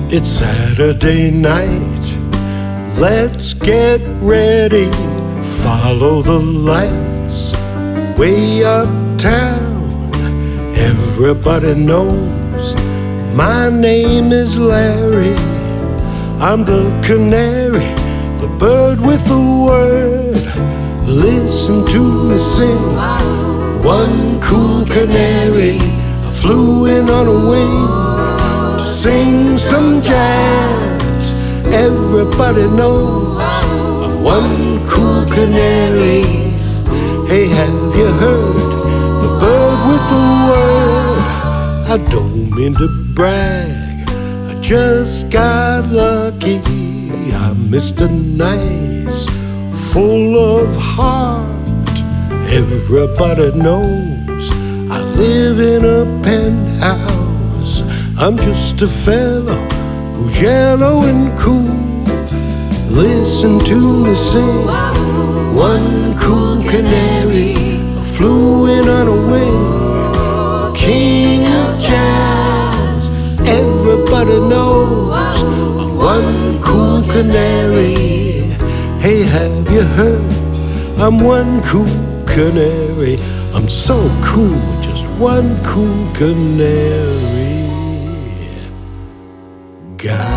It's Saturday night, let's get ready. Follow the lights way uptown. Everybody knows my name is Larry. I'm the canary, the bird with the word. Listen to me sing, one cool canary. I flew in on a wing to sing some jazz. Everybody knows I'm one cool canary. Hey, have you heard the bird with the word? I don't mean to brag, I just got lucky. I'm Mr. Nice, full of heart. Everybody knows I live in a penthouse. I'm just a fellow who's yellow and cool. Listen to me sing, one cool canary. I flew in on a wing, king of jazz. Everybody knows I'm one cool canary. Hey, have you heard? I'm one cool canary. I'm so cool, just one cool canary. God.